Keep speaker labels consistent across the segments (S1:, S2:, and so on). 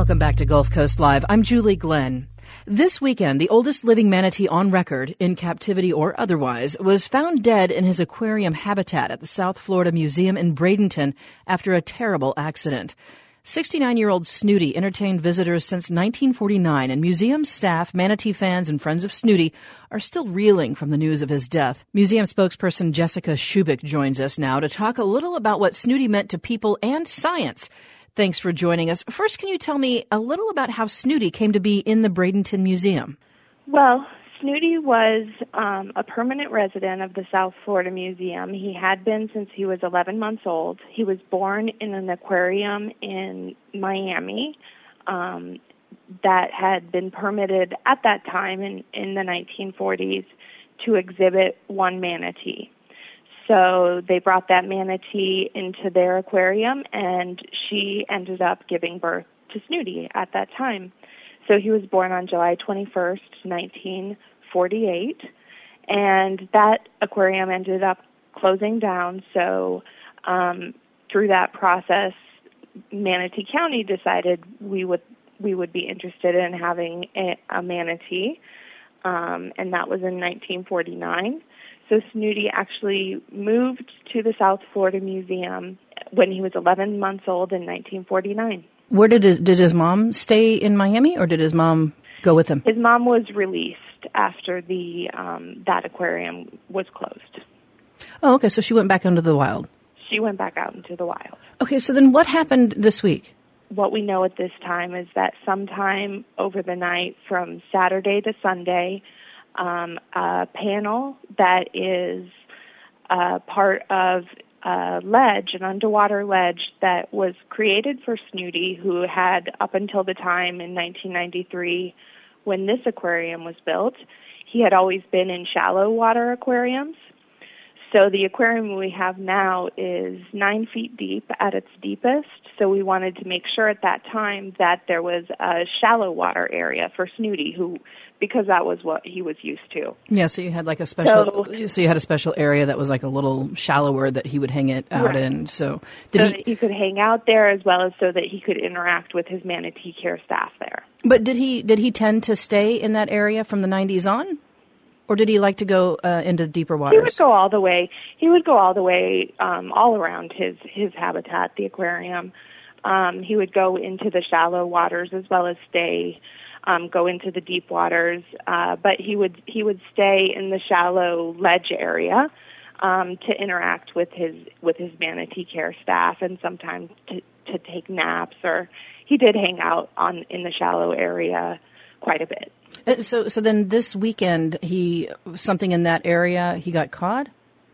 S1: Welcome back to Gulf Coast Live. I'm Julie Glenn. This weekend, the oldest living manatee on record, in captivity or otherwise, was found dead in his aquarium habitat at the South Florida Museum in Bradenton after a terrible accident. 69-year-old Snooty entertained visitors since 1949, and museum staff, manatee fans, and friends of Snooty are still reeling from the news of his death. Museum spokesperson Jessica Shubik joins us now to talk a little about what Snooty meant to people and science. Thanks for joining us. First, can you tell me a little about how Snooty came to be in the Bradenton Museum?
S2: Well, Snooty was a permanent resident of the South Florida Museum. He had been since he was 11 months old. He was born in an aquarium in Miami that had been permitted at that time in the 1940s to exhibit one manatee. So they brought that manatee into their aquarium, and she ended up giving birth to Snooty at that time. So he was born on July 21st, 1948, and that aquarium ended up closing down. So through that process, Manatee County decided we would be interested in having a manatee, and that was in 1949. So Snooty actually moved to the South Florida Museum when he was 11 months old in 1949.
S1: Where did his mom stay in Miami, or did his mom go with him?
S2: His mom was released after that aquarium was closed.
S1: Oh, okay, so she went back into the wild.
S2: She went back out into the wild.
S1: Okay, so then what happened this week?
S2: What we know at this time is that sometime over the night from Saturday to Sunday, a panel that is part of a ledge, an underwater ledge that was created for Snooty, who had, up until the time in 1993 when this aquarium was built, he had always been in shallow water aquariums. So the aquarium we have now is 9 feet deep at its deepest. So we wanted to make sure at that time that there was a shallow water area for Snooty, because that was what he was used to.
S1: Yeah, so you had like a special. So you had a special area that was like a little shallower that he would hang it out in. So
S2: that he could hang out there, as well as so that he could interact with his manatee care staff there.
S1: But did he tend to stay in that area from the 90s on? Or did he like to go into deeper waters?
S2: He would go all the way. He would go all the way all around his habitat, the aquarium. He would go into the shallow waters as well as go into the deep waters. But he would stay in the shallow ledge area to interact with his manatee care staff, and sometimes to take naps. Or he did hang out in the shallow area quite a bit.
S1: So then this weekend, something in that area, he got caught?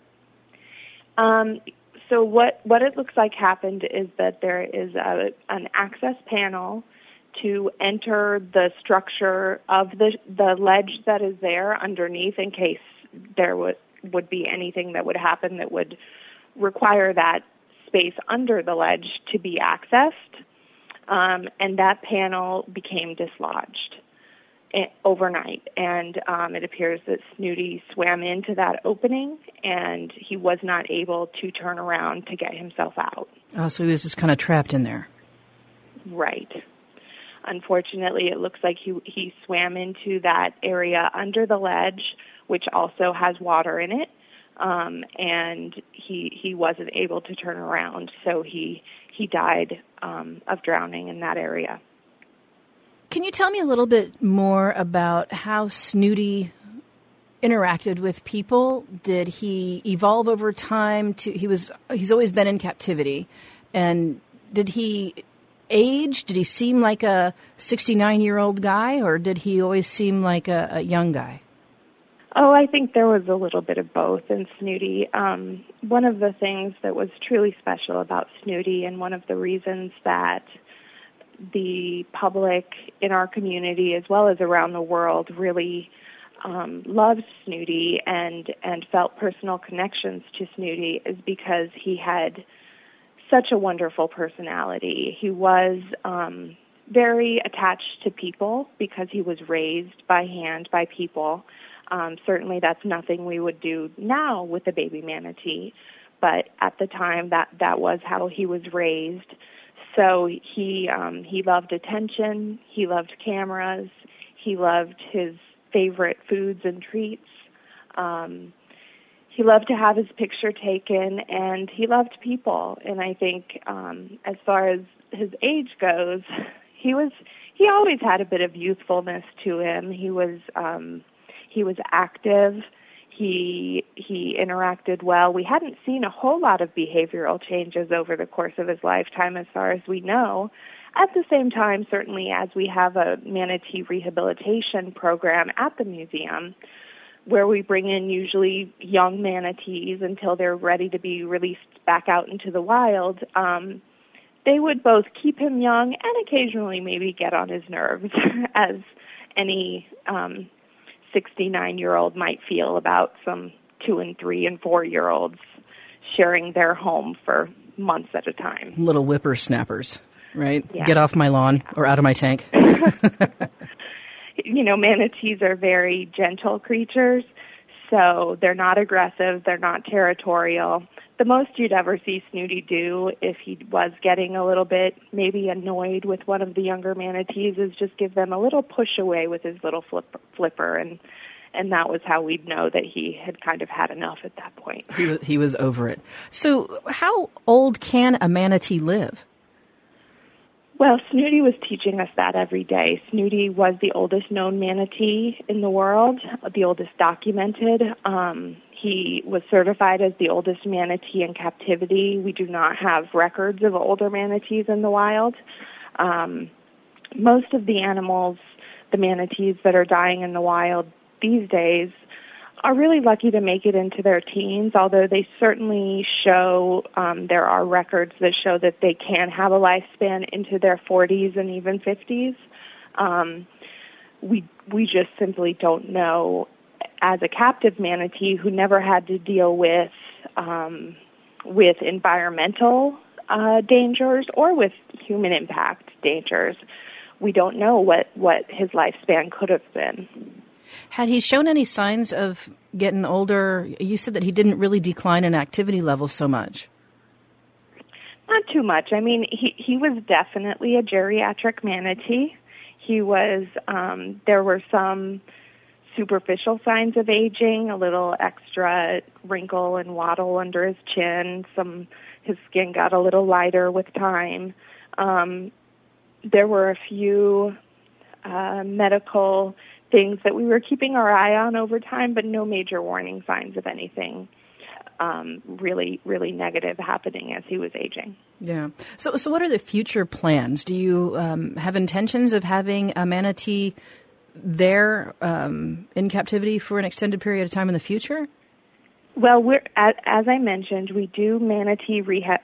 S2: So what it looks like happened is that there is an access panel to enter the structure of the ledge that is there underneath, in case there would be anything that would happen that would require that space under the ledge to be accessed. And that panel became dislodged overnight, and it appears that Snooty swam into that opening, and he was not able to turn around to get himself out.
S1: Oh, so he was just kind of trapped in there.
S2: Right. Unfortunately, it looks like he swam into that area under the ledge, which also has water in it, and he wasn't able to turn around, so he died of drowning in that area.
S1: Can you tell me a little bit more about how Snooty interacted with people? Did he evolve over time? He's always been in captivity, and did he age? Did he seem like a 69-year-old guy, or did he always seem like a young guy?
S2: Oh, I think there was a little bit of both in Snooty. One of the things that was truly special about Snooty, and one of the reasons that the public in our community as well as around the world really loved Snooty and felt personal connections to Snooty, is because he had such a wonderful personality. He was very attached to people because he was raised by hand by people. Certainly that's nothing we would do now with a baby manatee, but at the time that was how he was raised. So he loved attention. He loved cameras. He loved his favorite foods and treats. He loved to have his picture taken, and he loved people. And I think as far as his age goes, he always had a bit of youthfulness to him. He was active. He interacted well. We hadn't seen a whole lot of behavioral changes over the course of his lifetime as far as we know. At the same time, certainly as we have a manatee rehabilitation program at the museum where we bring in usually young manatees until they're ready to be released back out into the wild, they would both keep him young and occasionally maybe get on his nerves as any 69-year-old might feel about some 2 and 3 and 4-year-olds sharing their home for months at a time.
S1: Little whippersnappers, right?
S2: Yeah.
S1: Get off my lawn or out of my tank.
S2: Manatees are very gentle creatures, so they're not aggressive, they're not territorial. The most you'd ever see Snooty do if he was getting a little bit maybe annoyed with one of the younger manatees is just give them a little push away with his little flipper, and that was how we'd know that he had kind of had enough at that point.
S1: He was over it. So how old can a manatee live?
S2: Well, Snooty was teaching us that every day. Snooty was the oldest known manatee in the world, the oldest documented. He was certified as the oldest manatee in captivity. We do not have records of older manatees in the wild. Most of the animals, the manatees that are dying in the wild these days, are really lucky to make it into their teens, although they certainly show, there are records that show that they can have a lifespan into their 40s and even 50s. We just simply don't know, as a captive manatee who never had to deal with environmental dangers or with human impact dangers. We don't know what his lifespan could have been.
S1: Had he shown any signs of getting older? You said that he didn't really decline in activity levels so much.
S2: Not too much. I mean, he was definitely a geriatric manatee. He was, there were some superficial signs of aging, a little extra wrinkle and waddle under his chin. His skin got a little lighter with time. There were a few medical things that we were keeping our eye on over time, but no major warning signs of anything really, really negative happening as he was aging.
S1: Yeah. So what are the future plans? Do you have intentions of having a manatee there in captivity for an extended period of time in the future?
S2: Well, as I mentioned, we do manatee rehab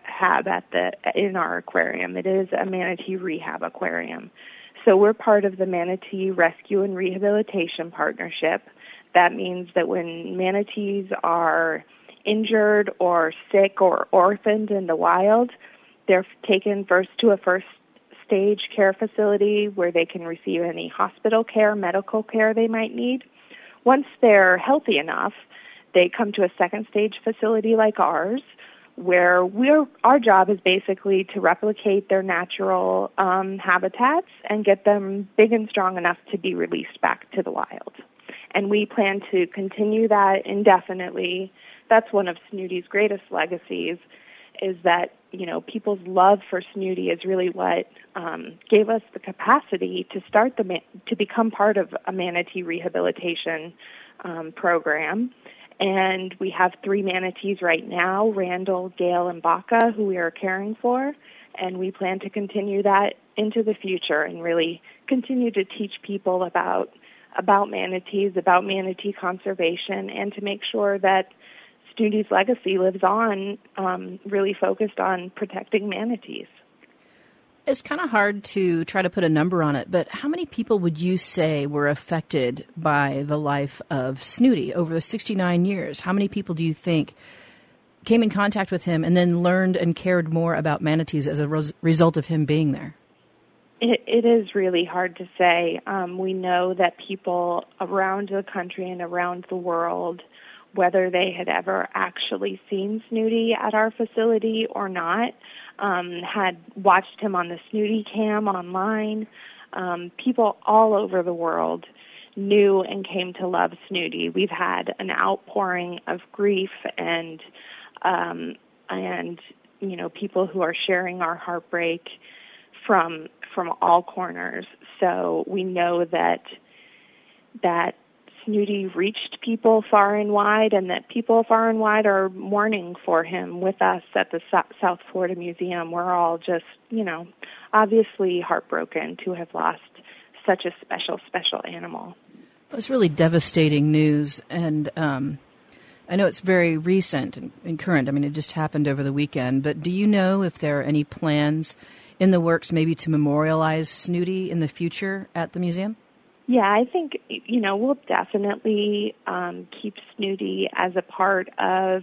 S2: in our aquarium. It is a manatee rehab aquarium. So we're part of the Manatee Rescue and Rehabilitation Partnership. That means that when manatees are injured or sick or orphaned in the wild, they're taken first to a first-stage care facility where they can receive any hospital care, medical care they might need. Once they're healthy enough, they come to a second-stage facility like ours, where our job is basically to replicate their natural habitats and get them big and strong enough to be released back to the wild. And we plan to continue that indefinitely. That's one of Snooty's greatest legacies, is that, people's love for Snooty is really what gave us the capacity to start to become part of a manatee rehabilitation program. And we have 3 manatees right now, Randall, Gale, and Baca, who we are caring for. And we plan to continue that into the future and really continue to teach people about manatees, about manatee conservation, and to make sure that Snooty's legacy lives on, really focused on protecting manatees.
S1: It's kind of hard to try to put a number on it, but how many people would you say were affected by the life of Snooty over the 69 years? How many people do you think came in contact with him and then learned and cared more about manatees as a result of him being there?
S2: It is really hard to say. We know that people around the country and around the world, whether they had ever actually seen Snooty at our facility or not, had watched him on the Snooty Cam online. People all over the world knew and came to love Snooty. We've had an outpouring of grief and people who are sharing our heartbreak from all corners. So we know that Snooty reached people far and wide, and that people far and wide are mourning for him with us at the South Florida Museum. We're all just, obviously heartbroken to have lost such a special, special animal.
S1: It's really devastating news, and I know it's very recent and current. I mean, it just happened over the weekend, but do you know if there are any plans in the works maybe to memorialize Snooty in the future at the museum?
S2: Yeah, I think, we'll definitely keep Snooty as a part of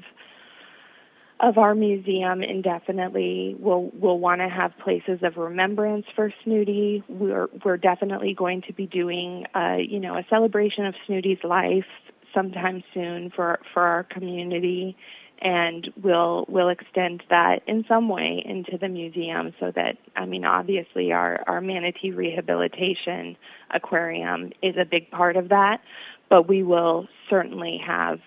S2: our museum indefinitely. We'll want to have places of remembrance for Snooty. We're definitely going to be doing, a celebration of Snooty's life sometime soon for our community, and we'll extend that in some way into the museum so that, obviously our manatee rehabilitation aquarium is a big part of that, but we will certainly have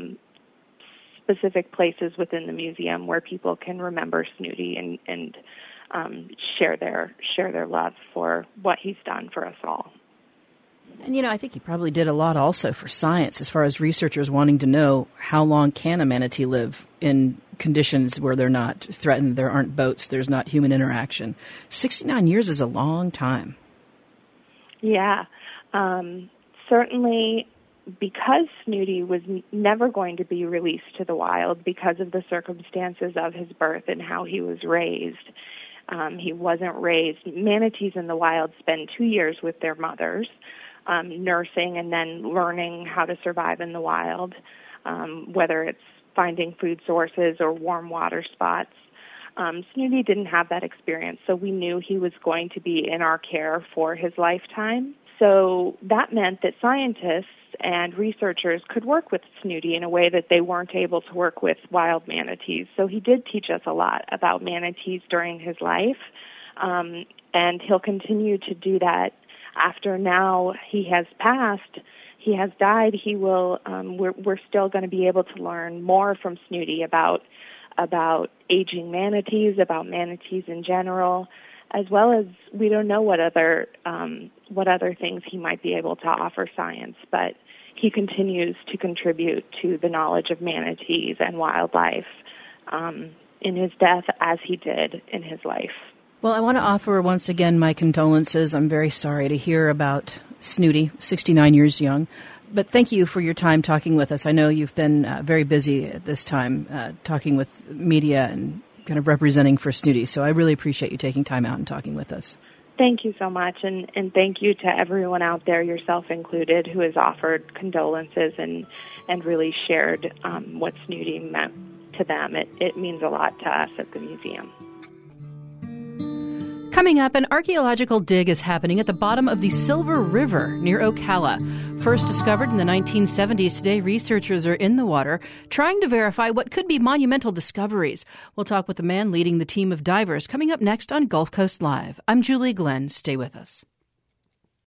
S2: specific places within the museum where people can remember Snooty and share their love for what he's done for us all.
S1: And, I think he probably did a lot also for science as far as researchers wanting to know how long can a manatee live in conditions where they're not threatened, there aren't boats, there's not human interaction. 69 years is a long time.
S2: Yeah. Certainly because Snooty was never going to be released to the wild because of the circumstances of his birth and how he was raised. He wasn't raised. Manatees in the wild spend 2 years with their mothers, nursing and then learning how to survive in the wild, whether it's finding food sources or warm water spots. Snooty didn't have that experience, so we knew he was going to be in our care for his lifetime. So that meant that scientists and researchers could work with Snooty in a way that they weren't able to work with wild manatees. So he did teach us a lot about manatees during his life, and he'll continue to do that after now he has passed. He has died. He will. We're still going to be able to learn more from Snooty about aging manatees, about manatees in general, as well as we don't know what other things he might be able to offer science, but he continues to contribute to the knowledge of manatees and wildlife in his death as he did in his life.
S1: Well, I want to offer once again my condolences. I'm very sorry to hear about Snooty, 69 years young. But thank you for your time talking with us. I know you've been very busy at this time talking with media and kind of representing for Snooty. So I really appreciate you taking time out and talking with us.
S2: Thank you so much, and thank you to everyone out there, yourself included, who has offered condolences and really shared what Snooty meant to them. It means a lot to us at the museum.
S1: Coming up, an archaeological dig is happening at the bottom of the Silver River near Ocala. First discovered in the 1970s, today researchers are in the water trying to verify what could be monumental discoveries. We'll talk with the man leading the team of divers coming up next on Gulf Coast Live. I'm Julie Glenn. Stay with us.